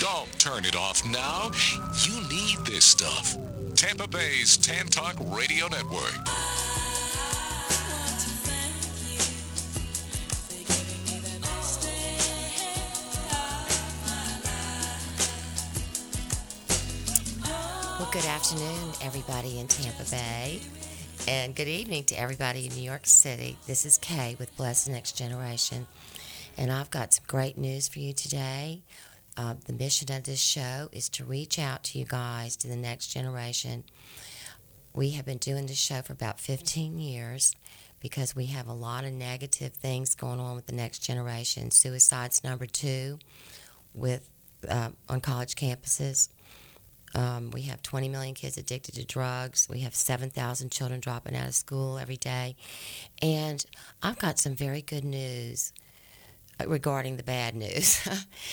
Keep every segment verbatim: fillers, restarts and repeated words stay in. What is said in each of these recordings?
Don't turn it off now. You need this stuff. Tampa Bay's Tan Talk Radio Network. Well, good afternoon, everybody in Tampa Bay, and good evening to everybody in New York City. This is Kay with Bless the Next Generation, and I've got some great news for you today. Uh, the mission of this show is to reach out to you guys, to the next generation. We have been doing this show for about fifteen years because we have a lot of negative things going on with the next generation. Suicide's number two with uh, on college campuses. Um, we have twenty million kids addicted to drugs. We have seven thousand children dropping out of school every day. And I've got some very good news regarding the bad news.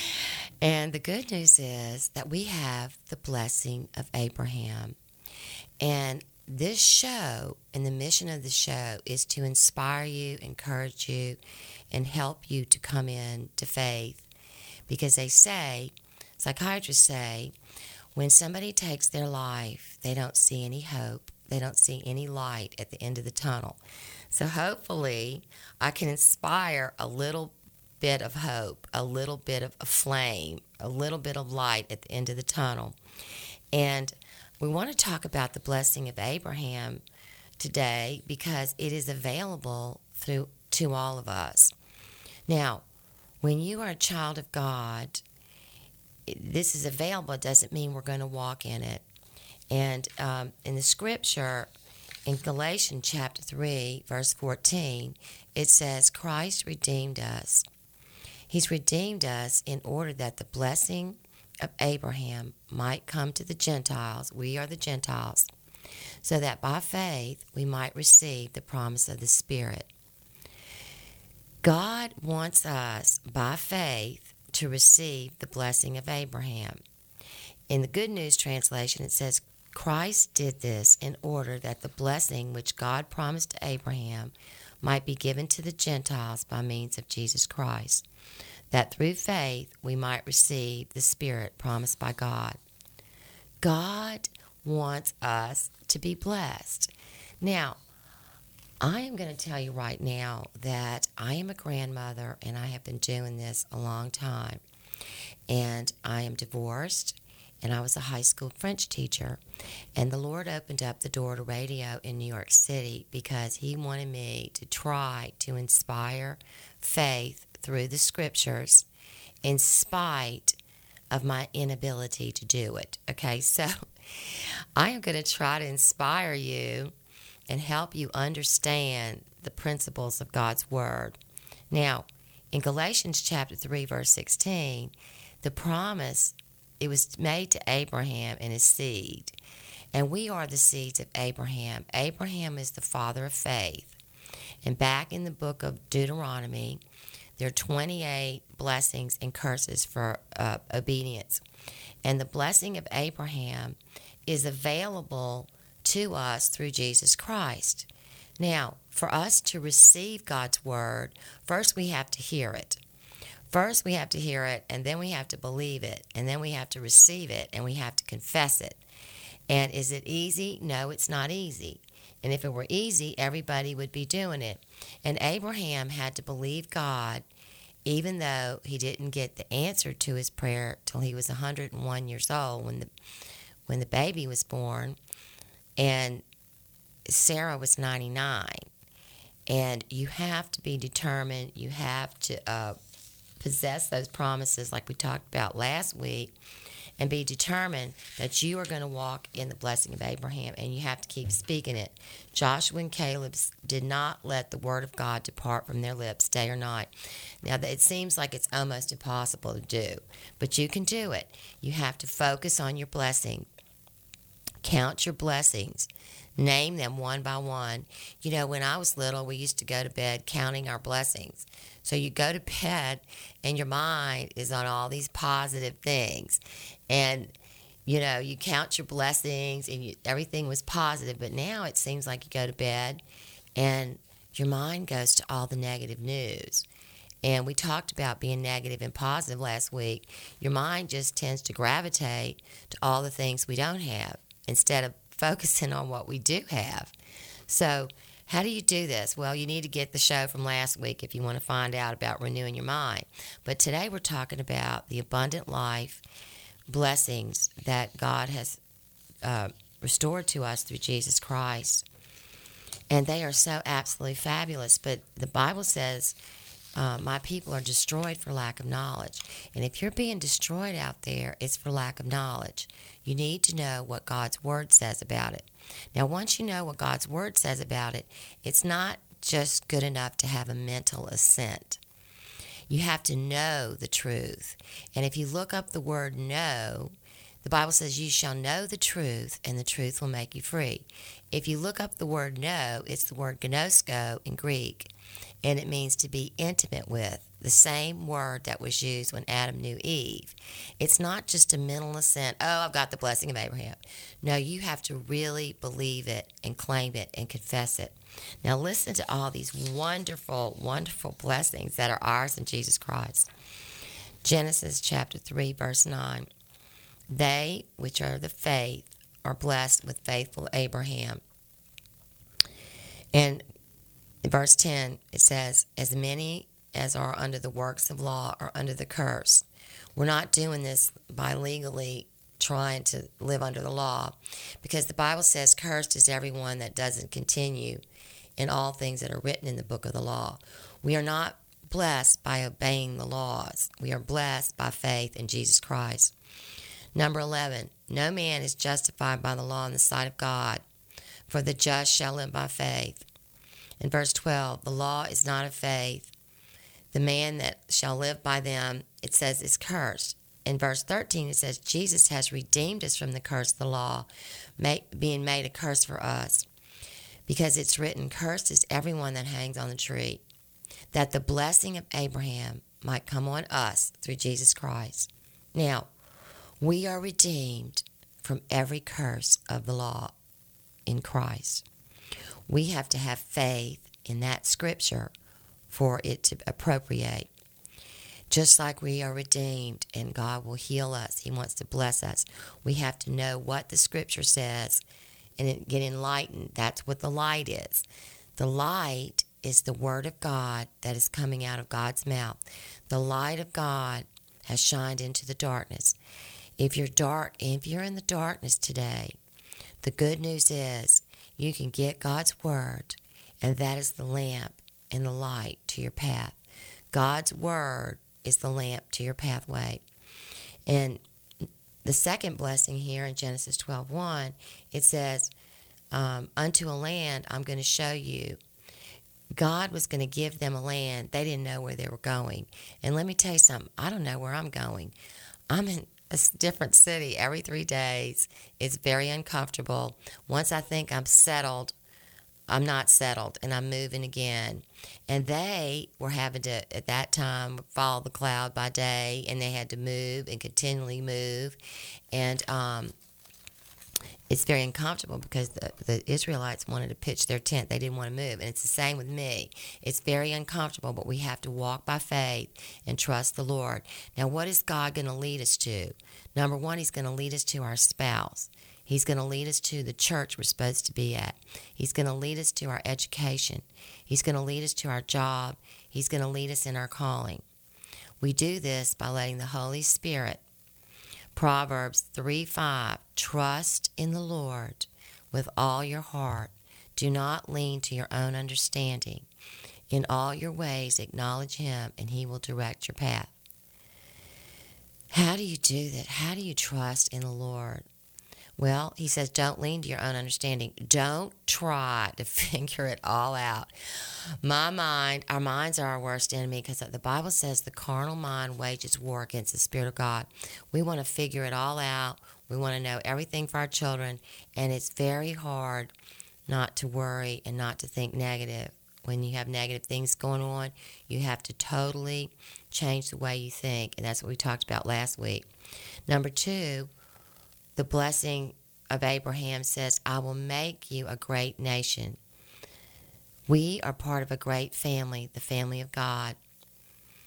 And the good news is that we have the blessing of Abraham. And this show and the mission of the show is to inspire you, encourage you, and help you to come in to faith. Because they say, psychiatrists say, when somebody takes their life, they don't see any hope. They don't see any light at the end of the tunnel. So hopefully I can inspire a little bit of hope, a little bit of a flame, a little bit of light at the end of the tunnel. And we want to talk about the blessing of Abraham today because it is available through to all of us. Now, when you are a child of God, this is available. It doesn't mean we're going to walk in it. And um, in the scripture, in Galatians chapter three, verse fourteen, it says, Christ redeemed us. He's redeemed us in order that the blessing of Abraham might come to the Gentiles. We are the Gentiles. So that by faith we might receive the promise of the Spirit. God wants us, by faith, to receive the blessing of Abraham. In the Good News translation, it says, Christ did this in order that the blessing which God promised to Abraham might be given to the Gentiles by means of Jesus Christ, that through faith we might receive the Spirit promised by God. God wants us to be blessed. Now, I am going to tell you right now that I am a grandmother and I have been doing this a long time. And I am divorced and I was a high school French teacher. And the Lord opened up the door to radio in New York City because He wanted me to try to inspire faith through the scriptures in spite of my inability to do it. Okay, so I am going to try to inspire you and help you understand the principles of God's Word. Now, in Galatians chapter three, verse sixteen, the promise, it was made to Abraham and his seed. And we are the seeds of Abraham. Abraham is the father of faith. And back in the book of Deuteronomy, there are twenty-eight blessings and curses for uh, obedience. And the blessing of Abraham is available to us through Jesus Christ. Now, for us to receive God's Word, first we have to hear it. First we have to hear it, and then we have to believe it, and then we have to receive it, and we have to confess it. And is it easy? No, it's not easy. And if it were easy, everybody would be doing it. And Abraham had to believe God, even though he didn't get the answer to his prayer till he was one hundred one years old when the when the baby was born. And Sarah was ninety-nine. And you have to be determined. You have to uh, possess those promises like we talked about last week and be determined that you are going to walk in the blessing of Abraham, and you have to keep speaking it. Joshua and Caleb did not let the word of God depart from their lips day or night. Now, it seems like it's almost impossible to do, but you can do it. You have to focus on your blessing. Count your blessings. Name them one by one. You know, when I was little, we used to go to bed counting our blessings. So you go to bed and your mind is on all these positive things. And, you know, you count your blessings and you, everything was positive. But now it seems like you go to bed and your mind goes to all the negative news. And we talked about being negative and positive last week. Your mind just tends to gravitate to all the things we don't have instead of focusing on what we do have. So how do you do this? Well, you need to get the show from last week if you want to find out about renewing your mind. But today we're talking about the abundant life blessings that God has uh, restored to us through Jesus Christ. And they are so absolutely fabulous. But the Bible says, uh, my people are destroyed for lack of knowledge. And if you're being destroyed out there, it's for lack of knowledge. You need to know what God's Word says about it. Now, once you know what God's Word says about it, it's not just good enough to have a mental assent. You have to know the truth. And if you look up the word know, the Bible says you shall know the truth, and the truth will make you free. If you look up the word know, it's the word gnosko in Greek, and it means to be intimate with, the same word that was used when Adam knew Eve. It's not just a mental assent, oh, I've got the blessing of Abraham. No, you have to really believe it and claim it and confess it. Now listen to all these wonderful, wonderful blessings that are ours in Jesus Christ. Genesis chapter three, verse nine. They which are the faith are blessed with faithful Abraham. And in verse ten, it says, as many as are under the works of law are under the curse. We're not doing this by legally trying to live under the law, because the Bible says, cursed is everyone that doesn't continue in all things that are written in the book of the law. We are not blessed by obeying the laws. We are blessed by faith in Jesus Christ. Number eleven, no man is justified by the law in the sight of God, for the just shall live by faith. In verse twelve, the law is not of faith. The man that shall live by them, it says, is cursed. In verse thirteen, it says, Jesus has redeemed us from the curse of the law, make, being made a curse for us. Because it's written, cursed is everyone that hangs on the tree, that the blessing of Abraham might come on us through Jesus Christ. Now, we are redeemed from every curse of the law in Christ. We have to have faith in that scripture for it to appropriate. Just like we are redeemed and God will heal us, He wants to bless us, we have to know what the scripture says and get enlightened. That's what the light is. The light is the word of God that is coming out of God's mouth. The light of God has shined into the darkness. If you're dark, if you're in the darkness today, the good news is you can get God's word, and that is the lamp and the light to your path. God's word is the lamp to your pathway. And the second blessing here in Genesis twelve one, it says, um, unto a land I'm going to show you. God was going to give them a land. They didn't know where they were going. And let me tell you something. I don't know where I'm going. I'm in a different city every three days. It's very uncomfortable. Once I think I'm settled, I'm not settled, and I'm moving again. And they were having to, at that time, follow the cloud by day, and they had to move and continually move. And um, it's very uncomfortable because the, the Israelites wanted to pitch their tent. They didn't want to move. And it's the same with me. It's very uncomfortable, but we have to walk by faith and trust the Lord. Now, what is God going to lead us to? Number one, He's going to lead us to our spouse. He's going to lead us to the church we're supposed to be at. He's going to lead us to our education. He's going to lead us to our job. He's going to lead us in our calling. We do this by letting the Holy Spirit, Proverbs three five, trust in the Lord with all your heart. Do not lean to your own understanding. In all your ways acknowledge Him, and He will direct your path. How do you do that? How do you trust in the Lord? Well, He says, don't lean to your own understanding. Don't try to figure it all out. My mind, our minds are our worst enemy, because the Bible says the carnal mind wages war against the Spirit of God. We want to figure it all out. We want to know everything for our children, and it's very hard not to worry and not to think negative. When you have negative things going on, you have to totally change the way you think, and that's what we talked about last week. Number two, the blessing of Abraham says, I will make you a great nation. We are part of a great family, the family of God.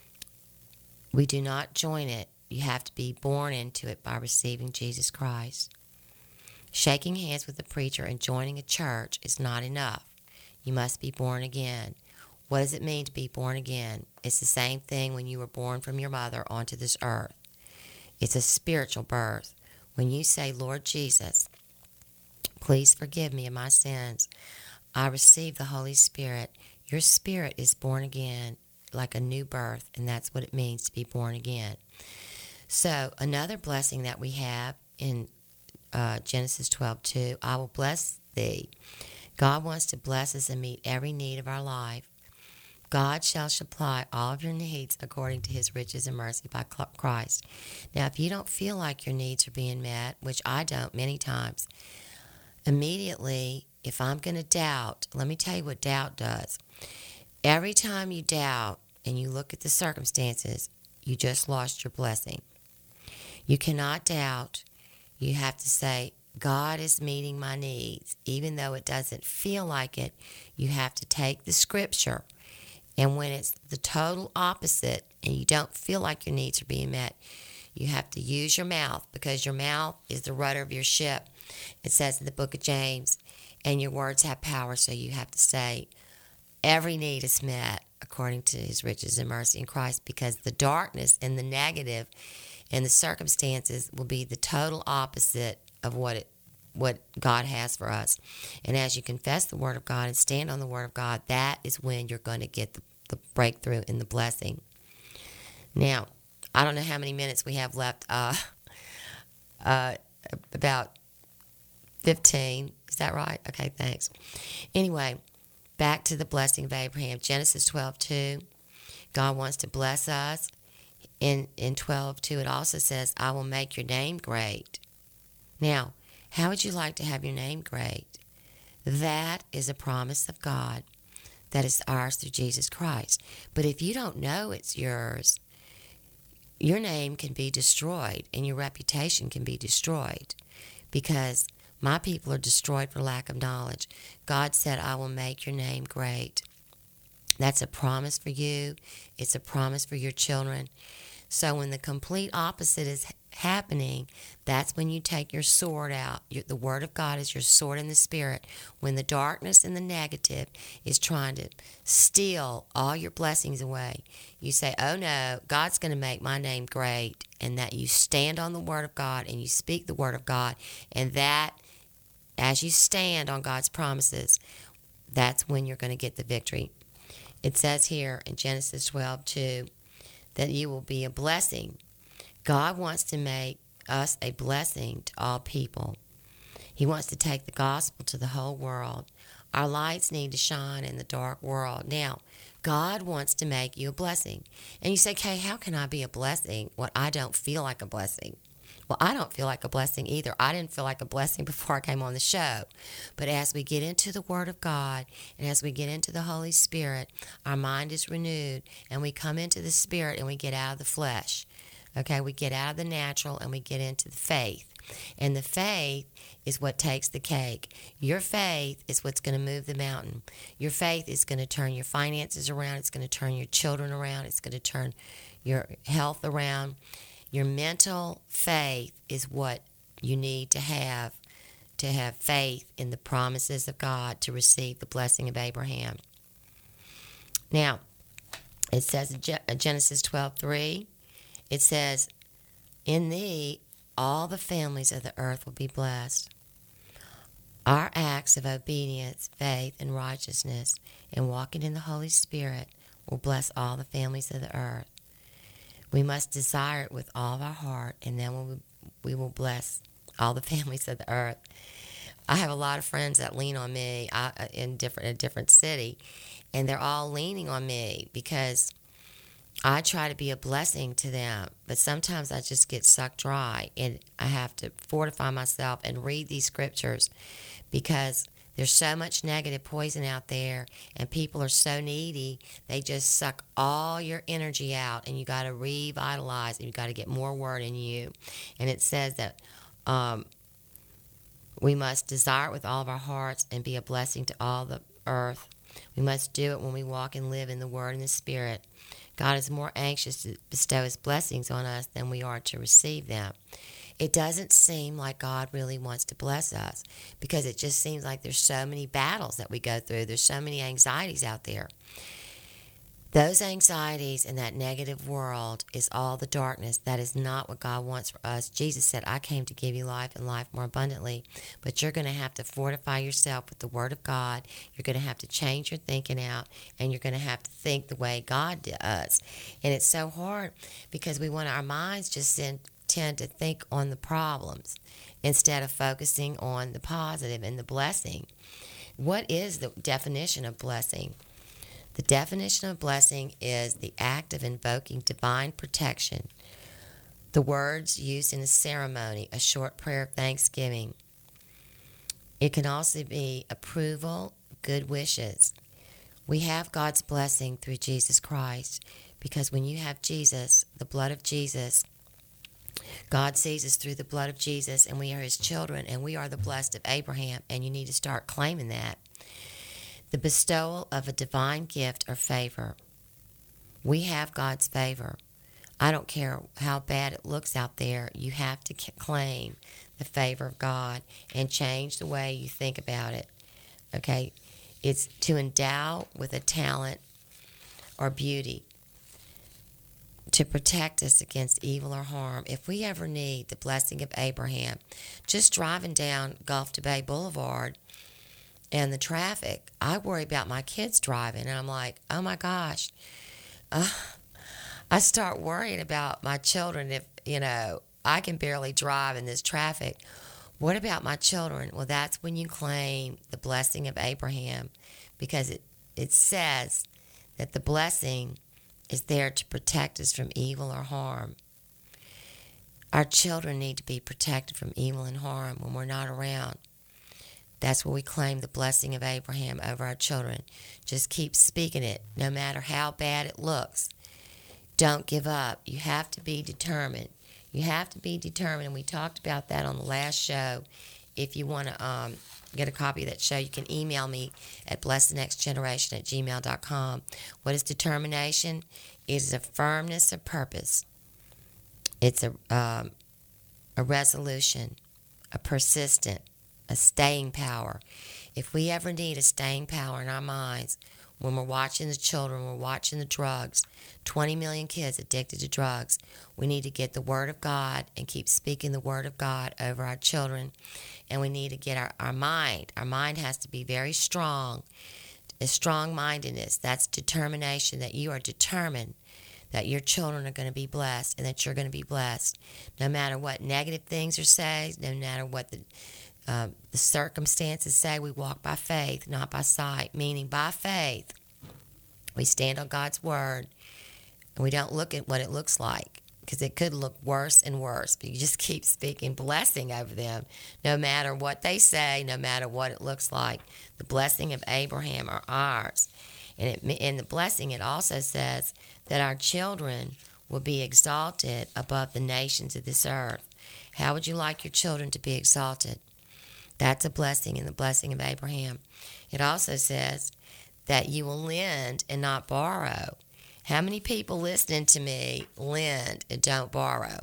We do not join it. You have to be born into it by receiving Jesus Christ. Shaking hands with a preacher and joining a church is not enough. You must be born again. What does it mean to be born again? It's the same thing when you were born from your mother onto this earth. It's a spiritual birth. When you say, Lord Jesus, please forgive me of my sins, I receive the Holy Spirit, your spirit is born again like a new birth, and that's what it means to be born again. So another blessing that we have in uh, Genesis twelve two, I will bless thee. God wants to bless us and meet every need of our life. God shall supply all of your needs according to his riches and mercy by Christ. Now, if you don't feel like your needs are being met, which I don't many times, immediately, if I'm going to doubt, let me tell you what doubt does. Every time you doubt and you look at the circumstances, you just lost your blessing. You cannot doubt. You have to say, God is meeting my needs. Even though it doesn't feel like it, you have to take the scripture. And when it's the total opposite and you don't feel like your needs are being met, you have to use your mouth, because your mouth is the rudder of your ship. It says in the book of James, and your words have power, so you have to say, every need is met according to his riches and mercy in Christ, because the darkness and the negative and the circumstances will be the total opposite of what it what God has for us. And as you confess the Word of God and stand on the Word of God, that is when you're going to get the, the breakthrough and the blessing. Now, I don't know how many minutes we have left. Uh, uh, about fifteen. Is that right? Okay, thanks. Anyway, back to the blessing of Abraham. Genesis twelve two. God wants to bless us. In, in twelve two, it also says, I will make your name great. Now, how would you like to have your name great? That is a promise of God that is ours through Jesus Christ. But if you don't know it's yours, your name can be destroyed and your reputation can be destroyed, because my people are destroyed for lack of knowledge. God said, I will make your name great. That's a promise for you. It's a promise for your children. So when the complete opposite is happening, that's when you take your sword out. Your, the Word of God is your sword in the Spirit. When the darkness and the negative is trying to steal all your blessings away, you say, oh no, God's going to make my name great. And that you stand on the Word of God and you speak the Word of God. And that, as you stand on God's promises, that's when you're going to get the victory. It says here in Genesis twelve two that you will be a blessing. God wants to make us a blessing to all people. He wants to take the gospel to the whole world. Our lights need to shine in the dark world. Now, God wants to make you a blessing. And you say, Kay, how can I be a blessing when I don't feel like a blessing? Well, I don't feel like a blessing either. I didn't feel like a blessing before I came on the show. But as we get into the Word of God and as we get into the Holy Spirit, our mind is renewed and we come into the Spirit and we get out of the flesh. Okay, we get out of the natural and we get into the faith. And the faith is what takes the cake. Your faith is what's going to move the mountain. Your faith is going to turn your finances around. It's going to turn your children around. It's going to turn your health around. Your mental faith is what you need to have to have faith in the promises of God to receive the blessing of Abraham. Now, it says in Genesis twelve three, it says, in thee all the families of the earth will be blessed. Our acts of obedience, faith, and righteousness, and walking in the Holy Spirit will bless all the families of the earth. We must desire it with all of our heart, and then we will, we will bless all the families of the earth. I have a lot of friends that lean on me I, in different a different city, and they're all leaning on me because I try to be a blessing to them, but sometimes I just get sucked dry, and I have to fortify myself and read these scriptures because there's so much negative poison out there, and people are so needy, they just suck all your energy out, and you got to revitalize, and you got to get more word in you. And it says that um, we must desire it with all of our hearts and be a blessing to all the earth. We must do it when we walk and live in the Word and the Spirit. God is more anxious to bestow his blessings on us than we are to receive them. It doesn't seem like God really wants to bless us because it just seems like there's so many battles that we go through. There's so many anxieties out there. Those anxieties in that negative world is all the darkness. That is not what God wants for us. Jesus said, I came to give you life and life more abundantly. But you're going to have to fortify yourself with the Word of God. You're going to have to change your thinking out, and you're going to have to think the way God does. And it's so hard because we want our minds just tend to think on the problems instead of focusing on the positive and the blessing. What is the definition of blessing? The definition of blessing is the act of invoking divine protection. The words used in a ceremony, a short prayer of thanksgiving. It can also be approval, good wishes. We have God's blessing through Jesus Christ because when you have Jesus, the blood of Jesus, God sees us through the blood of Jesus, and we are his children, and we are the blessed of Abraham, and you need to start claiming that. The bestowal of a divine gift or favor. We have God's favor. I don't care how bad it looks out there. You have to claim the favor of God and change the way you think about it. Okay? It's to endow with a talent or beauty to protect us against evil or harm. If we ever need the blessing of Abraham, just driving down Gulf to Bay Boulevard and the traffic, I worry about my kids driving, and I'm like, oh my gosh. Uh, I start worrying about my children if, you know, I can barely drive in this traffic. What about my children? Well, that's when you claim the blessing of Abraham, because it, it says that the blessing is there to protect us from evil or harm. Our children need to be protected from evil and harm when we're not around. That's where we claim the blessing of Abraham over our children. Just keep speaking it, no matter how bad it looks. Don't give up. You have to be determined. You have to be determined, and we talked about that on the last show. If you want to um, get a copy of that show, you can email me at bless the next generation at gmail dot com. What is determination? It is a firmness of purpose. It's a, um, a resolution, a persistent, a staying power. If we ever need a staying power in our minds, when we're watching the children, we're watching the drugs, twenty million kids addicted to drugs, we need to get the Word of God and keep speaking the Word of God over our children. And we need to get our, our mind. Our mind has to be very strong. A strong-mindedness, that's determination, that you are determined that your children are going to be blessed and that you're going to be blessed. No matter what negative things are said, no matter what the Um, the circumstances say, we walk by faith, not by sight, meaning by faith. We stand on God's word, and we don't look at what it looks like, because it could look worse and worse, but you just keep speaking blessing over them, no matter what they say, no matter what it looks like. The blessing of Abraham are ours. And it, in the blessing, it also says that our children will be exalted above the nations of this earth. How would you like your children to be exalted? That's a blessing in the blessing of Abraham. It also says that you will lend and not borrow. How many people listening to me lend and don't borrow?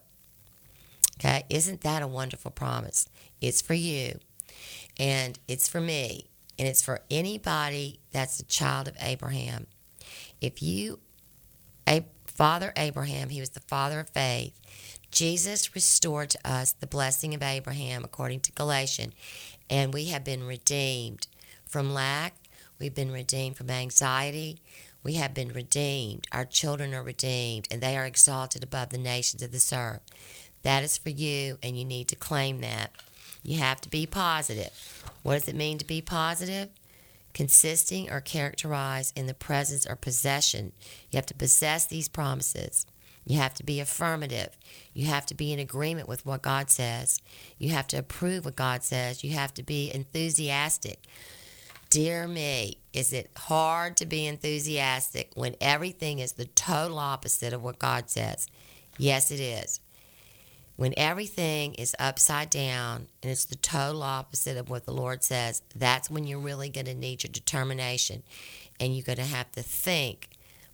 Okay, isn't that a wonderful promise? It's for you, and it's for me, and it's for anybody that's a child of Abraham. If you, a Father Abraham, he was the father of faith. Jesus restored to us the blessing of Abraham according to Galatians, and we have been redeemed from lack. We've been redeemed from anxiety. We have been redeemed. Our children are redeemed, and they are exalted above the nations of this earth. That is for you, and you need to claim that. You have to be positive. What does it mean to be positive? Consisting or characterized in the presence or possession. You have to possess these promises. You have to be affirmative. You have to be in agreement with what God says. You have to approve what God says. You have to be enthusiastic. Dear me, is it hard to be enthusiastic when everything is the total opposite of what God says? Yes, it is. When everything is upside down and it's the total opposite of what the Lord says, that's when you're really going to need your determination. And you're going to have to think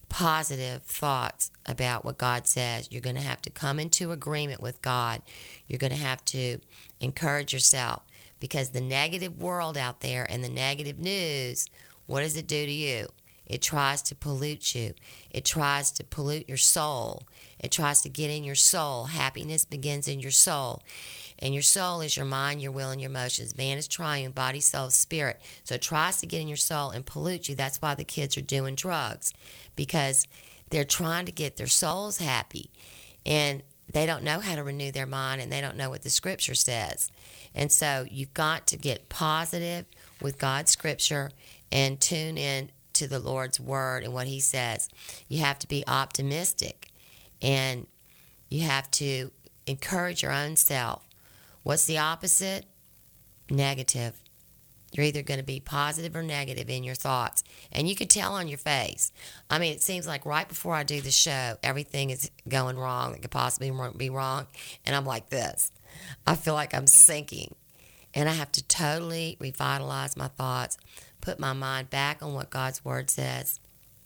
positive thoughts about what God says. You're going to have to come into agreement with God. You're going to have to encourage yourself, because the negative world out there and the negative news, what does it do to you? It tries to pollute you. It tries to pollute your soul. It tries to get in your soul. Happiness begins in your soul. And your soul is your mind, your will, and your emotions. Man is triune, body, soul, spirit. So it tries to get in your soul and pollute you. That's why the kids are doing drugs, because they're trying to get their souls happy. And they don't know how to renew their mind, and they don't know what the Scripture says. And so you've got to get positive with God's Scripture and tune in to the Lord's Word and what He says. You have to be optimistic, and you have to encourage your own self. What's the opposite? Negative. You're either going to be positive or negative in your thoughts. And you can tell on your face. I mean, it seems like right before I do the show, everything is going wrong that could possibly be wrong. And I'm like this. I feel like I'm sinking. And I have to totally revitalize my thoughts, put my mind back on what God's Word says,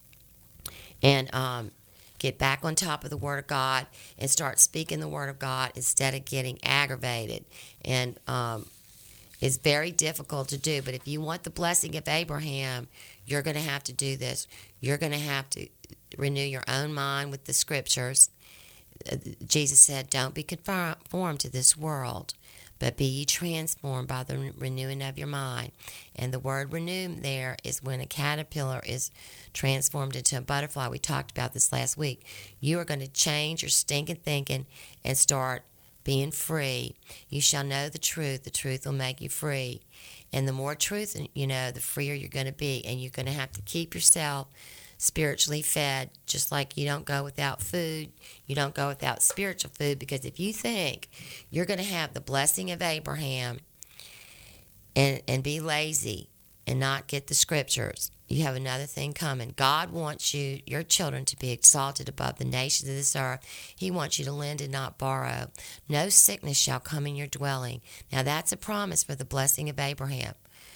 and um, get back on top of the Word of God and start speaking the Word of God instead of getting aggravated. And um, it's very difficult to do, but if you want the blessing of Abraham, you're going to have to do this. You're going to have to renew your own mind with the Scriptures. Jesus said, don't be conformed to this world, but be ye transformed by the renewing of your mind. And the word renew there is when a caterpillar is transformed into a butterfly. We talked about this last week. You are going to change your stinking thinking and start being free. You shall know the truth. The truth will make you free. And the more truth you know, the freer you're going to be. And you're going to have to keep yourself spiritually fed, just like you don't go without food. You don't go without spiritual food, because if you think you're going to have the blessing of Abraham and, and be lazy and not get the Scriptures, you have another thing coming. God wants you, your children, to be exalted above the nations of this earth. He wants you to lend and not borrow. No sickness shall come in your dwelling. Now that's a promise for the blessing of Abraham.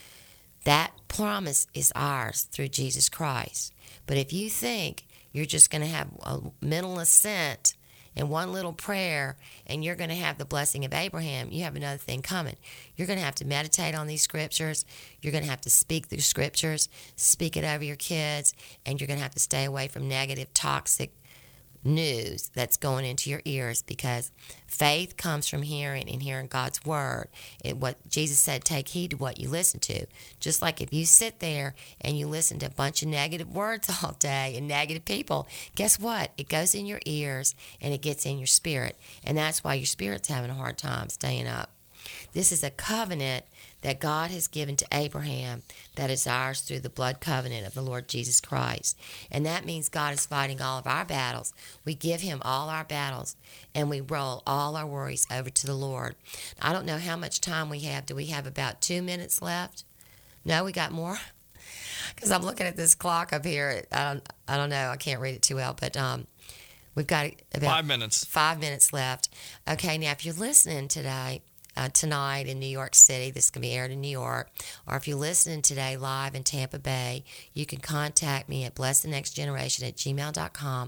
That promise is ours through Jesus Christ. But if you think you're just going to have a mental assent in one little prayer and you're going to have the blessing of Abraham, you have another thing coming. You're going to have to meditate on these Scriptures. You're going to have to speak the Scriptures, speak it over your kids, and you're going to have to stay away from negative, toxic news that's going into your ears, because faith comes from hearing and hearing God's Word. It, what Jesus said, take heed to what you listen to. Just like if you sit there and you listen to a bunch of negative words all day and negative people, guess what? It goes in your ears and it gets in your spirit. And that's why your spirit's having a hard time staying up. This is a covenant that God has given to Abraham that is ours through the blood covenant of the Lord Jesus Christ. And that means God is fighting all of our battles. We give Him all our battles, and we roll all our worries over to the Lord. I don't know how much time we have. Do we have about two minutes left? No, we got more? Because I'm looking at this clock up here. I don't, I don't know. I can't read it too well, but um, we've got about five minutes. Five minutes left. Okay, now if you're listening today, Uh, tonight in New York City, this can be aired in New York, or if you're listening today live in Tampa Bay, you can contact me at bless the next generation at gmail dot com.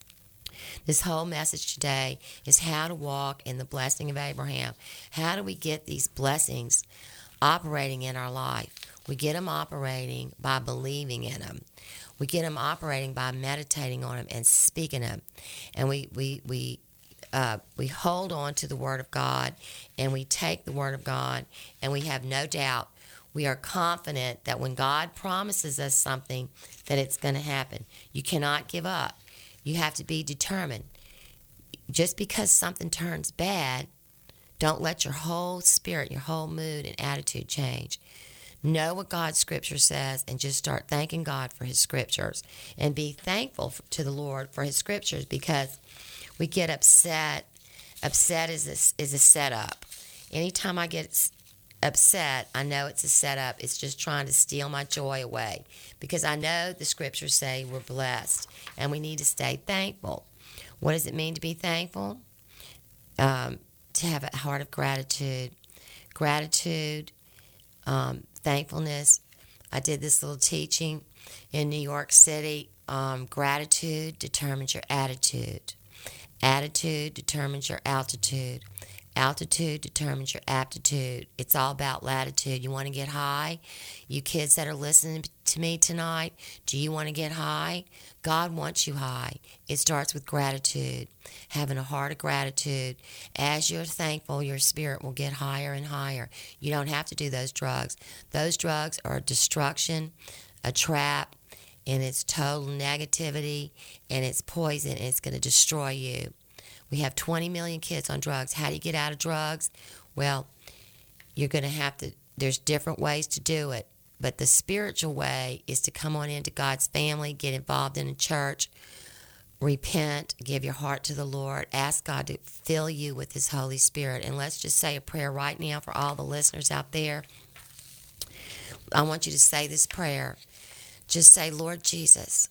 This whole message today is how to walk in the blessing of Abraham. How do we get these blessings operating in our life? We get them operating by believing in them. We get them operating by meditating on them and speaking them. And we, we, we Uh, we hold on to the Word of God, and we take the Word of God, and we have no doubt. We are confident that when God promises us something, that it's going to happen. You cannot give up. You have to be determined. Just because something turns bad, don't let your whole spirit, your whole mood and attitude change. Know what God's Scripture says and just start thanking God for His Scriptures. And be thankful to the Lord for His Scriptures, because we get upset. Upset is a, is a setup. Anytime I get upset, I know it's a setup. It's just trying to steal my joy away, because I know the Scriptures say we're blessed, and we need to stay thankful. What does it mean to be thankful? Um, to have a heart of gratitude. Gratitude, um, thankfulness. I did this little teaching in New York City um, gratitude determines your attitude. Attitude determines your altitude. Altitude determines your aptitude. It's all about latitude. You want to get high? You kids that are listening to me tonight, do you want to get high? God wants you high. It starts with gratitude, having a heart of gratitude. As you're thankful, your spirit will get higher and higher. You don't have to do those drugs. Those drugs are destruction, a trap, and it's total negativity, and it's poison, and it's going to destroy you. We have twenty million kids on drugs. How do you get out of drugs? Well, you're going to have to, there's different ways to do it. But the spiritual way is to come on into God's family, get involved in a church, repent, give your heart to the Lord, ask God to fill you with His Holy Spirit. And let's just say a prayer right now for all the listeners out there. I want you to say this prayer. Just say, Lord Jesus,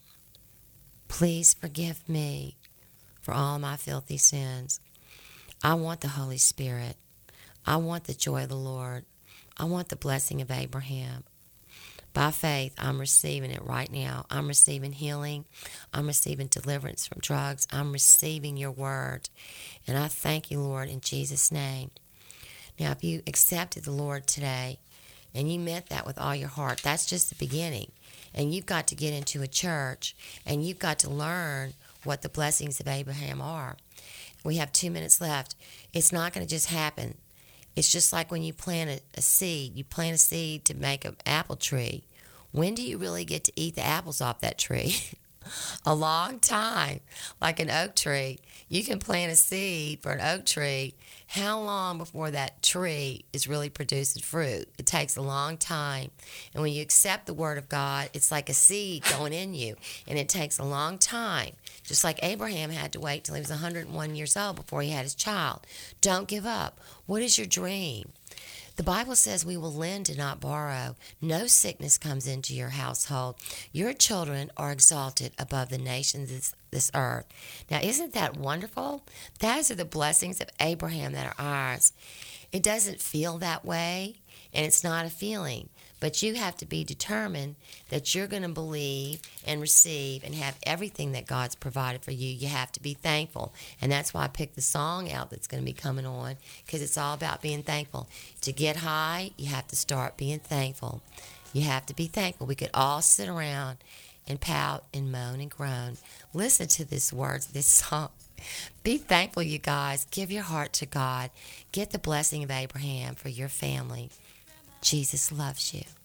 please forgive me for all my filthy sins. I want the Holy Spirit. I want the joy of the Lord. I want the blessing of Abraham. By faith, I'm receiving it right now. I'm receiving healing. I'm receiving deliverance from drugs. I'm receiving your word. And I thank you, Lord, in Jesus' name. Now, if you accepted the Lord today and you meant that with all your heart, that's just the beginning. And you've got to get into a church and you've got to learn what the blessings of Abraham are. We have two minutes left. It's not going to just happen. It's just like when you plant a, a seed. You plant a seed to make an apple tree. When do you really get to eat the apples off that tree? A long time. Like an oak tree. You can plant a seed for an oak tree. How long before that tree is really producing fruit? It takes a long time. And when you accept the Word of God, it's like a seed going in you. And it takes a long time. Just like Abraham had to wait till he was one hundred one years old before he had his child. Don't give up. What is your dream? The Bible says we will lend and not borrow. No sickness comes into your household. Your children are exalted above the nations of this, this earth. Now, isn't that wonderful? Those are the blessings of Abraham that are ours. It doesn't feel that way, and it's not a feeling. But you have to be determined that you're going to believe and receive and have everything that God's provided for you. You have to be thankful. And that's why I picked the song out that's going to be coming on, because it's all about being thankful. To get high, you have to start being thankful. You have to be thankful. We could all sit around and pout and moan and groan. Listen to these words, this song. Be thankful, you guys. Give your heart to God. Get the blessing of Abraham for your family. Jesus loves you.